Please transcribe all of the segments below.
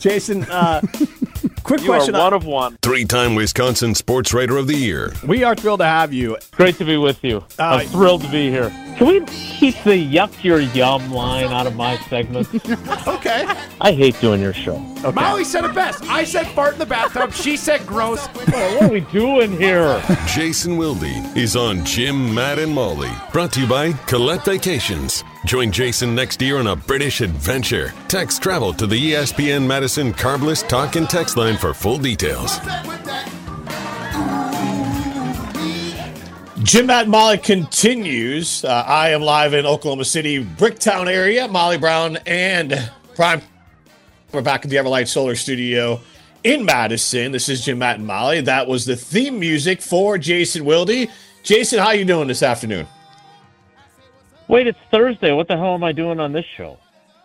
Jason, quick question. You are one of one. Three-time Wisconsin Sports Writer of the Year. We are thrilled to have you. Great to be with you. I'm thrilled to be here. Can we keep the yuck your yum line out of my segment? Okay. I hate doing your show. Okay. Molly said it best. I said fart in the bathtub. She said gross. What are we doing here? Jason Wilde is on Jim, Matt, and Molly. Brought to you by Colette Vacations. Join Jason next year on a British adventure. Text travel to the ESPN Madison Carbless Talk and Text line for full details. Jim, Matt, and Molly continues. I am live in Oklahoma City, Bricktown area. Molly Brown and Prime. We're back at the Everlight Solar Studio in Madison. This is Jim, Matt, and Molly. That was the theme music for Jason Wilde. Jason, how you doing this afternoon? Wait, it's Thursday. What the hell am I doing on this show?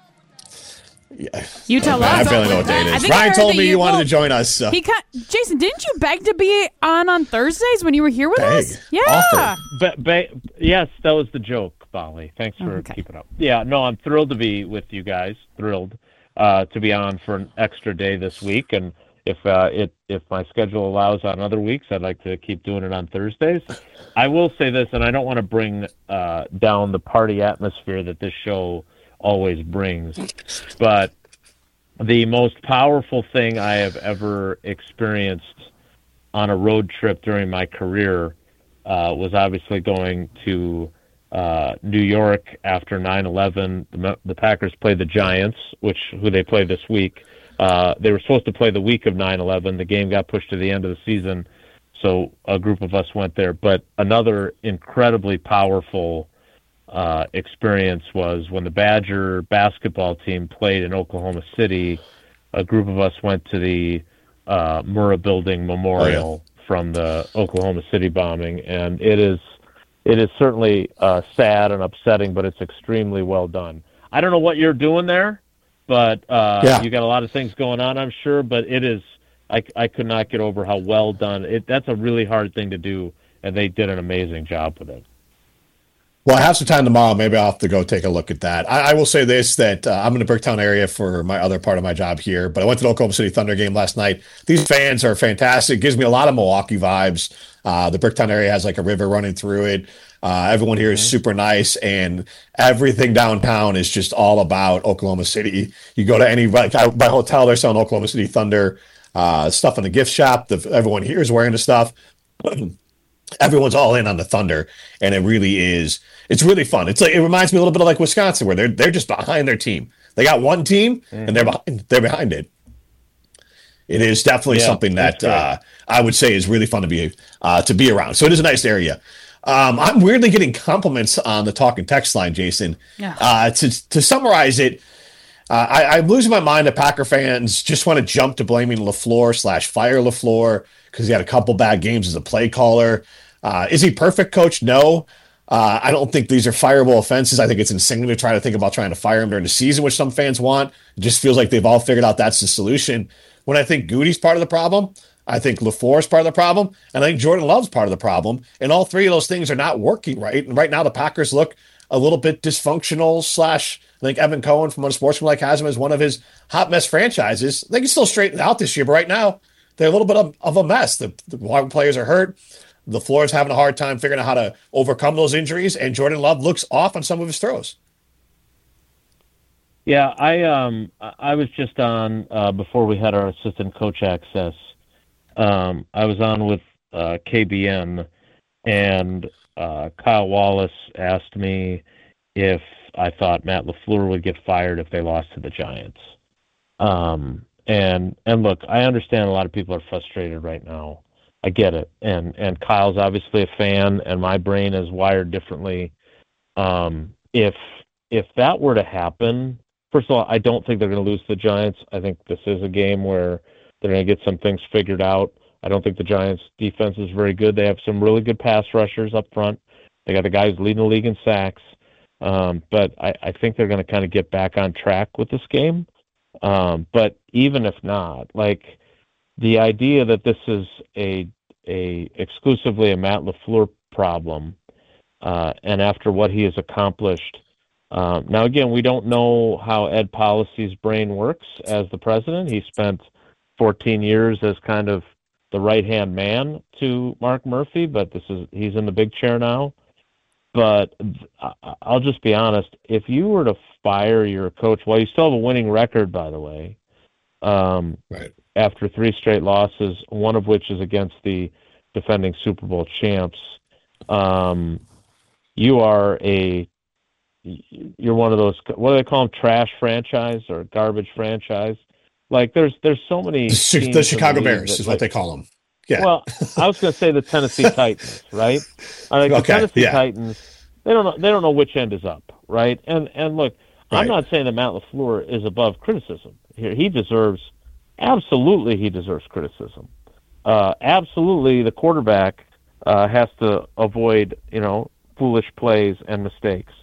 Yeah. You tell us. I barely know what day it is. Ryan told me you wanted to join us. So. Jason, didn't you beg to be on Thursdays when you were here with us? Yeah. Yes, that was the joke, Molly. Thanks for keeping up. Yeah, no, I'm thrilled to be with you guys. Thrilled to be on for an extra day this week. And if my schedule allows on other weeks, I'd like to keep doing it on Thursdays. I will say this, and I don't want to bring down the party atmosphere that this show always brings, but the most powerful thing I have ever experienced on a road trip during my career was obviously going to New York after 9/11. The Packers played the Giants, who they play this week. They were supposed to play the week of 9/11. The game got pushed to the end of the season, so a group of us went there. But another incredibly powerful experience was when the Badger basketball team played in Oklahoma City. A group of us went to the Murrah Building Memorial from the Oklahoma City bombing, and it is certainly sad and upsetting, but it's extremely well done. I don't know what you're doing there, but you got a lot of things going on, I'm sure, but it is. I could not get over how well done. That's a really hard thing to do, and they did an amazing job with it. Well, I have some time tomorrow. Maybe I'll have to go take a look at that. I will say this, that I'm in the Bricktown area for my other part of my job here, but I went to the Oklahoma City Thunder game last night. These fans are fantastic. It gives me a lot of Milwaukee vibes. The Bricktown area has like a river running through it. Everyone here is super nice, and everything downtown is just all about Oklahoma City. You go to any my hotel, they're selling Oklahoma City Thunder stuff in the gift shop. Everyone here is wearing the stuff. Everyone's all in on the Thunder, and it really is. It's really fun. It reminds me a little bit of like Wisconsin, where they're just behind their team. They got one team, and they're behind it. It is definitely something that I would say is really fun to be around. So it is a nice area. I'm weirdly getting compliments on the talk and text line, Jason. Yeah. To summarize it, I'm losing my mind that Packer fans just want to jump to blaming LaFleur/fire LaFleur because he had a couple bad games as a play caller. Is he perfect, coach? No. I don't think these are fireable offenses. I think it's insane to try to think about trying to fire him during the season, which some fans want. It just feels like they've all figured out that's the solution. When I think Goody's part of the problem, I think LaFleur is part of the problem, and I think Jordan Love's part of the problem. And all three of those things are not working right. And right now the Packers look a little bit dysfunctional / I think Evan Cohen from Unsportsmanlike has him as one of his hot mess franchises. They can still straighten it out this year, but right now they're a little bit of a mess. The wide players are hurt. LaFleur is having a hard time figuring out how to overcome those injuries, and Jordan Love looks off on some of his throws. Yeah, I was just on before we had our assistant coach access. I was on with KBN, and Kyle Wallace asked me if I thought Matt LaFleur would get fired if they lost to the Giants. And look, I understand a lot of people are frustrated right now. I get it. And Kyle's obviously a fan, and my brain is wired differently. If that were to happen, first of all, I don't think they're going to lose to the Giants. I think this is a game where they're going to get some things figured out. I don't think the Giants' defense is very good. They have some really good pass rushers up front. They got the guys leading the league in sacks. But I think they're going to kind of get back on track with this game. But even if not, like the idea that this is a exclusively a Matt LaFleur problem, and after what he has accomplished Now, again, we don't know how Ed Policy's brain works as the president. He spent 14 years as kind of the right-hand man to Mark Murphy, but he's in the big chair now. But I'll just be honest, if you were to fire your coach, well, you still have a winning record, by the way, right, after 3 straight losses, one of which is against the defending Super Bowl champs. You're one of those, what do they call them, trash franchise or garbage franchise? Like there's so many. The Chicago Bears is what they call them. Yeah. Well, I was going to say the Tennessee Titans, right? The Tennessee Titans, they don't know which end is up, right? And look, right. I'm not saying that Matt LaFleur is above criticism here. He deserves criticism. Absolutely, the quarterback has to avoid, foolish plays and mistakes.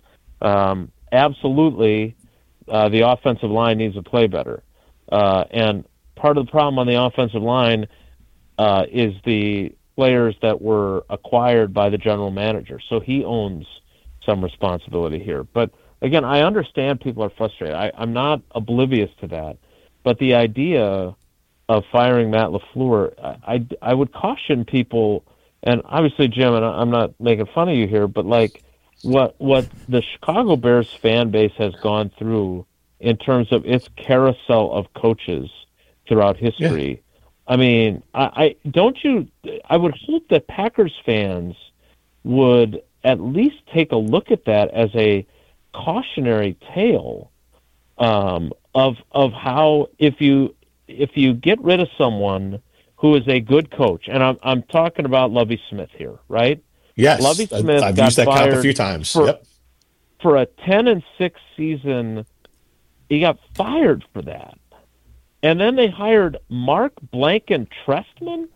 Absolutely, the offensive line needs to play better. And part of the problem on the offensive line is the players that were acquired by the general manager. So he owns some responsibility here. But again, I understand people are frustrated. I'm not oblivious to that. But the idea of firing Matt LaFleur, I would caution people, and obviously, Jim, and I'm not making fun of you here, but like what the Chicago Bears fan base has gone through in terms of its carousel of coaches throughout history. Yeah. I mean, I would hope that Packers fans would at least take a look at that as a cautionary tale of how if you get rid of someone who is a good coach, and I'm talking about Lovie Smith here, right? Yes, Lovie Smith I've got used that fired count a few times. For a 10-6 season. He got fired for that. And then they hired Mark Blanken-Trestman.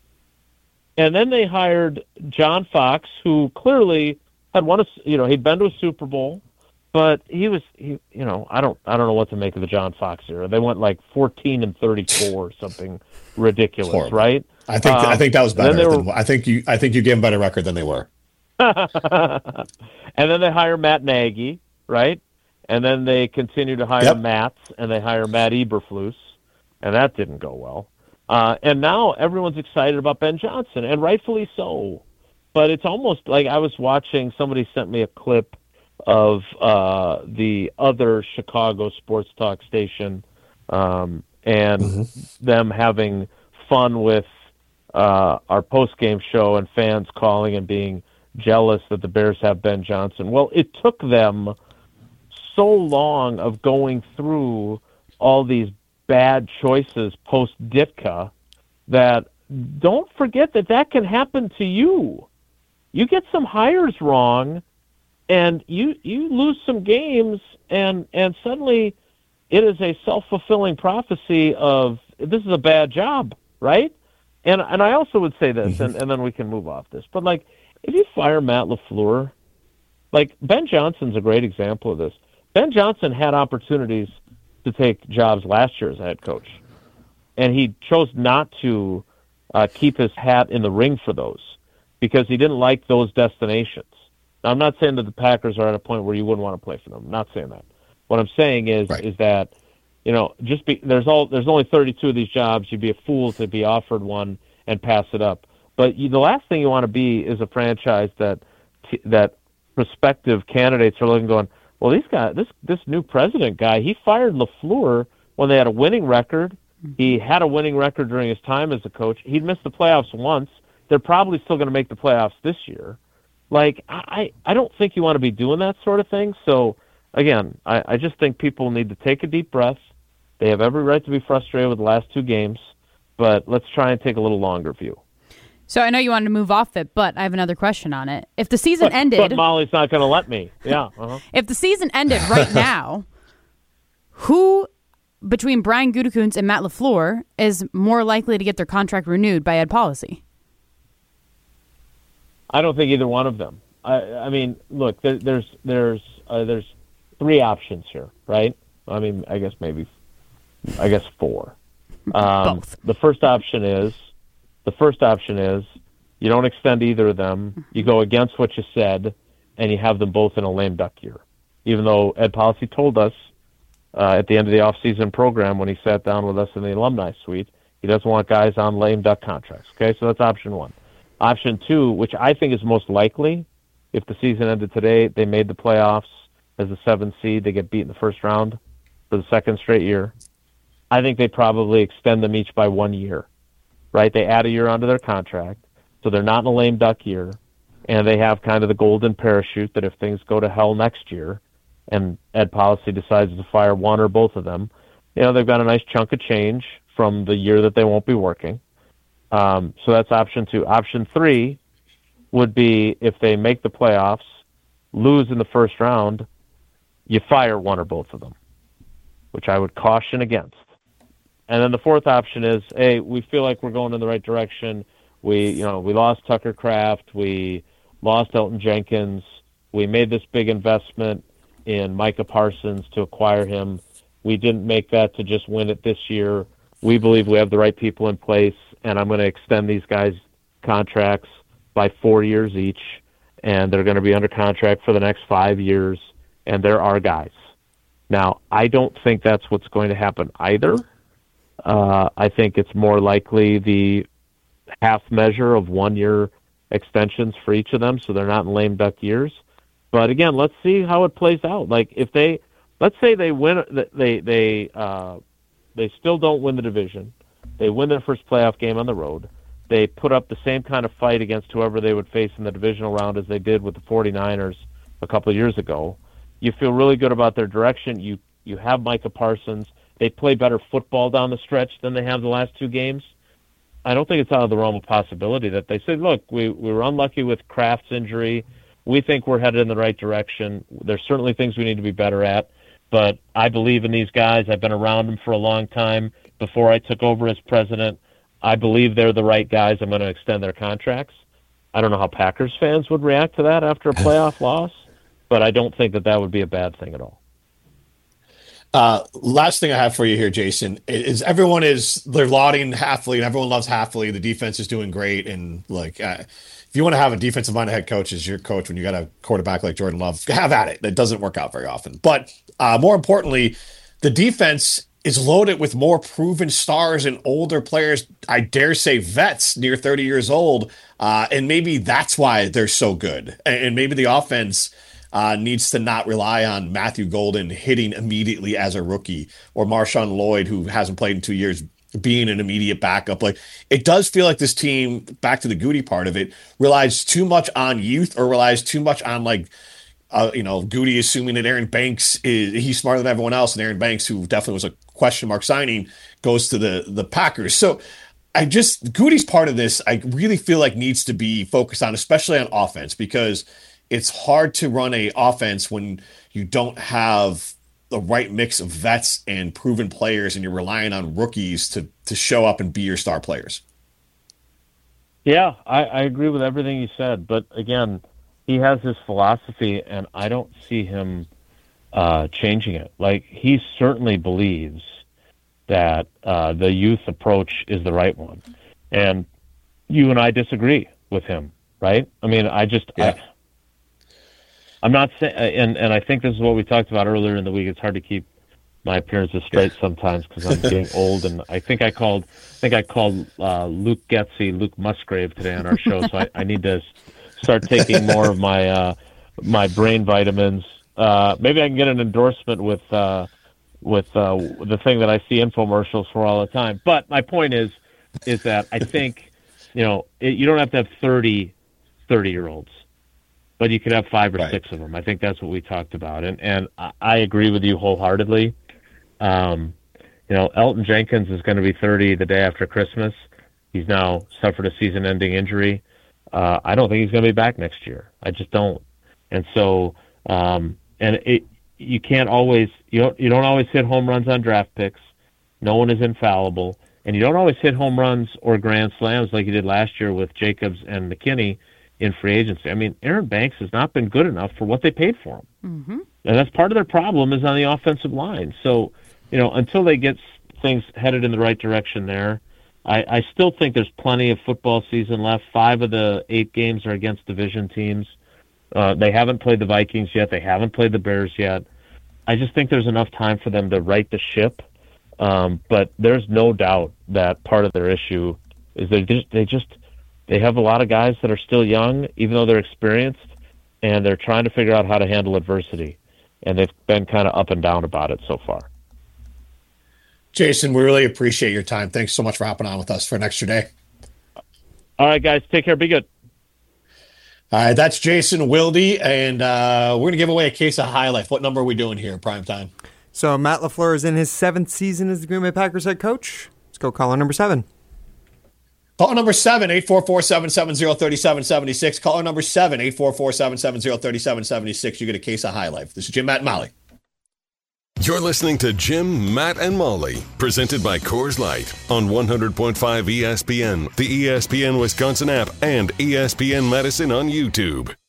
And then they hired John Fox, who clearly had he'd been to a Super Bowl, but I don't know what to make of the John Fox era. They went like 14-34 or something ridiculous, right? I think that was better. I think you gave them a better record than they were. And then they hire Matt Nagy, right? And then they continue to hire Matts, and they hire Matt Eberflus, and that didn't go well. And now everyone's excited about Ben Johnson, and rightfully so. But it's almost like I was watching, somebody sent me a clip of the other Chicago sports talk station and them having fun with our post-game show and fans calling and being jealous that the Bears have Ben Johnson. Well, it took them so long of going through all these bad choices post-Ditka that don't forget that can happen to you. You get some hires wrong, and you lose some games, and suddenly it is a self-fulfilling prophecy of this is a bad job, right? And I also would say this, and then we can move off this, but like if you fire Matt LaFleur, like Ben Johnson's a great example of this. Ben Johnson had opportunities to take jobs last year as a head coach, and he chose not to keep his hat in the ring for those because he didn't like those destinations. Now, I'm not saying that the Packers are at a point where you wouldn't want to play for them. I'm not saying that. What I'm saying is that there's only 32 of these jobs. You'd be a fool to be offered one and pass it up. But the last thing you want to be is a franchise that prospective candidates are looking going, well, this new president guy, he fired LaFleur when they had a winning record. He had a winning record during his time as a coach. He'd missed the playoffs once. They're probably still going to make the playoffs this year. Like, I don't think you want to be doing that sort of thing. So, again, I just think people need to take a deep breath. They have every right to be frustrated with the last 2 games, but let's try and take a little longer view. So I know you wanted to move off it, but I have another question on it. If the season ended... But Molly's not going to let me. Yeah. If the season ended right now, who, between Brian Gutekunst and Matt LaFleur, is more likely to get their contract renewed by Ed Policy? I don't think either one of them. I mean, look, there's 3 options here, right? I mean, I guess 4. Both. The first option is you don't extend either of them. You go against what you said, and you have them both in a lame duck year. even though Ed Policy told us at the end of the off-season program when he sat down with us in the alumni suite, he doesn't want guys on lame duck contracts. Okay, so that's option one. Option two, which I think is most likely, if the season ended today, they made the playoffs as a 7th seed, they get beat in the first round for the second straight year. I think they probably extend them each by 1 year, right? They add a year onto their contract, so they're not in a lame duck year, and they have kind of the golden parachute that if things go to hell next year and Ed Policy decides to fire one or both of them, they've got a nice chunk of change from the year that they won't be working. So that's option two. Option three would be if they make the playoffs, lose in the first round, you fire one or both of them, which I would caution against. And then the fourth option is, hey, we feel like we're going in the right direction. We lost Tucker Kraft. We lost Elton Jenkins. We made this big investment in Micah Parsons to acquire him. We didn't make that to just win it this year. We believe we have the right people in place, and I'm going to extend these guys' contracts by 4 years each, and they're going to be under contract for the next 5 years, and they're our guys. Now, I don't think that's what's going to happen either. I think it's more likely the half measure of 1 year extensions for each of them, so they're not in lame duck years. But again, let's see how it plays out. Like if let's say they win, they still don't win the division. They win their first playoff game on the road. They put up the same kind of fight against whoever they would face in the divisional round as they did with the 49ers a couple of years ago. You feel really good about their direction. You have Micah Parsons. They play better football down the stretch than they have the last 2 games. I don't think it's out of the realm of possibility that they say, look, we were unlucky with Kraft's injury. We think we're headed in the right direction. There's certainly things we need to be better at, but I believe in these guys. I've been around them for a long time before I took over as president. I believe they're the right guys. I'm going to extend their contracts. I don't know how Packers fans would react to that after a playoff loss, but I don't think that would be a bad thing at all. Last thing I have for you here, Jason, is they're lauding Hafley, and everyone loves Hafley. The defense is doing great, and if you want to have a defensive-minded head coach as your coach when you got a quarterback like Jordan Love, have at it. That doesn't work out very often. But more importantly, the defense is loaded with more proven stars and older players, I dare say vets near 30 years old, and maybe that's why they're so good. And maybe the offense needs to not rely on Matthew Golden hitting immediately as a rookie, or Marshawn Lloyd, who hasn't played in 2 years, being an immediate backup. Like, it does feel like this team, back to the Goody part of it, relies too much on youth, or relies too much on Goody assuming that Aaron Banks he's smarter than everyone else, and Aaron Banks, who definitely was a question mark signing, goes to the Packers. So Goody's part of this, I really feel like needs to be focused on, especially on offense, because it's hard to run a offense when you don't have the right mix of vets and proven players, and you're relying on rookies to show up and be your star players. Yeah, I agree with everything you said. But again, he has his philosophy, and I don't see him changing it. Like, he certainly believes that the youth approach is the right one. And you and I disagree with him, right? I mean, I'm not saying, and I think this is what we talked about earlier in the week. It's hard to keep my appearances straight sometimes because I'm getting old, and I think I called Luke Getsy Luke Musgrave today on our show. So I need to start taking more of my my brain vitamins. Maybe I can get an endorsement with the thing that I see infomercials for all the time. But my point is that I think you don't have to have 30-year-olds. But you could have 5 or 6 of them. I think that's what we talked about. And I agree with you wholeheartedly. Elton Jenkins is going to be 30 the day after Christmas. He's now suffered a season-ending injury. I don't think he's going to be back next year. I just don't. And so, you can't always, you don't always hit home runs on draft picks. No one is infallible. And you don't always hit home runs or grand slams like you did last year with Jacobs and McKinney in free agency. I mean, Aaron Banks has not been good enough for what they paid for him. Mm-hmm. And that's part of their problem is on the offensive line. So, until they get things headed in the right direction there, I still think there's plenty of football season left. 5 of the 8 games are against division teams. They haven't played the Vikings yet. They haven't played the Bears yet. I just think there's enough time for them to right the ship. But there's no doubt that part of their issue is they have a lot of guys that are still young, even though they're experienced, and they're trying to figure out how to handle adversity. And they've been kind of up and down about it so far. Jason, we really appreciate your time. Thanks so much for hopping on with us for an extra day. All right, guys, take care. Be good. All right, that's Jason Wilde, and we're going to give away a case of High Life. What number are we doing here, prime time? So Matt LaFleur is in his 7th season as the Green Bay Packers head coach. Let's go caller number 7. Caller number 7, 844-770-3776. Caller number 7, 844-770-3776. You get a case of High Life. This is Jim, Matt, and Molly. You're listening to Jim, Matt, and Molly, presented by Coors Light on 100.5 ESPN, the ESPN Wisconsin app, and ESPN Madison on YouTube.